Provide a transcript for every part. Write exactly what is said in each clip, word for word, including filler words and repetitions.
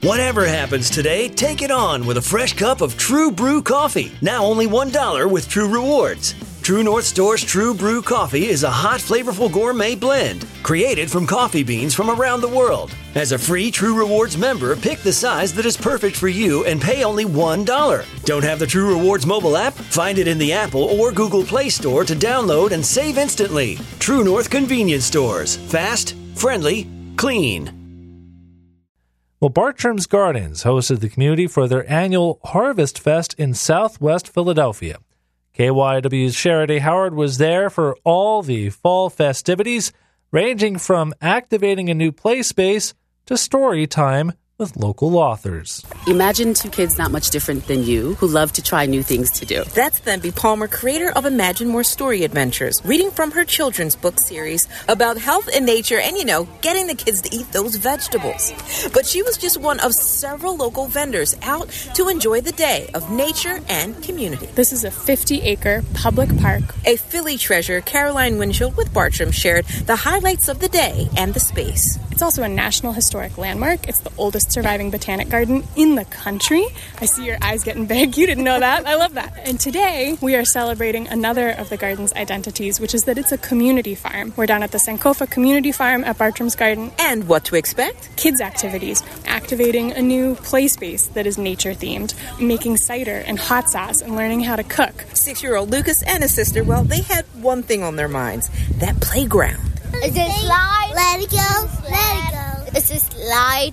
Whatever happens today, take it on with a fresh cup of True Brew coffee. Now only one dollar with True Rewards. True North Store's True Brew coffee is a hot, flavorful gourmet blend created from coffee beans from around the world. As a free True Rewards member, pick the size that is perfect for you and pay only one dollar. Don't have the True Rewards mobile app? Find it in the Apple or Google Play Store to download and save instantly. True North Convenience Stores. Fast, friendly, clean. Well, Bartram's Gardens hosted the community for their annual Harvest Fest in Southwest Philadelphia. K Y W's Charity Howard was there for all the fall festivities, ranging from activating a new play space to story time with local authors. Imagine two kids not much different than you who love to try new things to do. That's Themby Palmer, creator of Imagine More Story Adventures, reading from her children's book series about health and nature and, you know, getting the kids to eat those vegetables. But she was just one of several local vendors out to enjoy the day of nature and community. This is a fifty-acre public park. A Philly treasure, Caroline Winchell with Bartram, shared the highlights of the day and the space. It's also a National Historic Landmark. It's the oldest surviving botanic garden in the country. I see your eyes getting big. You didn't know that. I love that. And today we are celebrating another of the garden's identities, which is that it's a community farm. We're down at the Sankofa Community Farm at Bartram's Garden. And what to expect? Kids activities, activating a new play space that is nature themed, making cider and hot sauce, and learning how to cook. Six-year-old Lucas and his sister, well, they had one thing on their minds, that playground. Is it slide? Let it go. Let it go. Is it slide?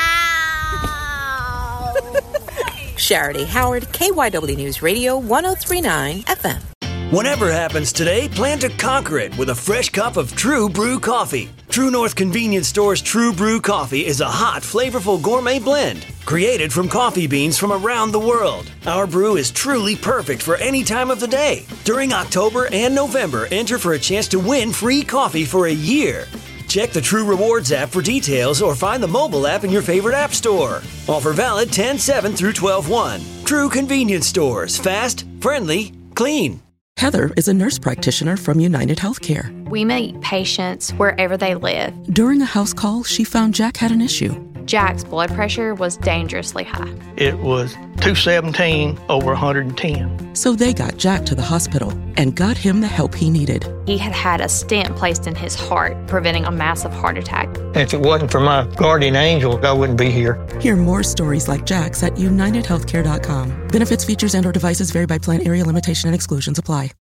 Wow. Charity Howard, K Y W News Radio, one oh three point nine F M. Whatever happens today, plan to conquer it with a fresh cup of True Brew coffee. True North Convenience Store's True Brew coffee is a hot, flavorful gourmet blend created from coffee beans from around the world. Our brew is truly perfect for any time of the day. During October and November, enter for a chance to win free coffee for a year. Check the True Rewards app for details or find the mobile app in your favorite app store. Offer valid ten seven through twelve one. True Convenience Stores. Fast, friendly, clean. Heather is a nurse practitioner from United Healthcare. We meet patients wherever they live. During a house call, she found Jack had an issue. Jack's blood pressure was dangerously high. It was two seventeen over one hundred ten. So they got Jack to the hospital and got him the help he needed. He had had a stent placed in his heart, preventing a massive heart attack. If it wasn't for my guardian angel, I wouldn't be here. Hear more stories like Jack's at united healthcare dot com. Benefits, features, and or devices vary by plan, area, limitation, and exclusions apply.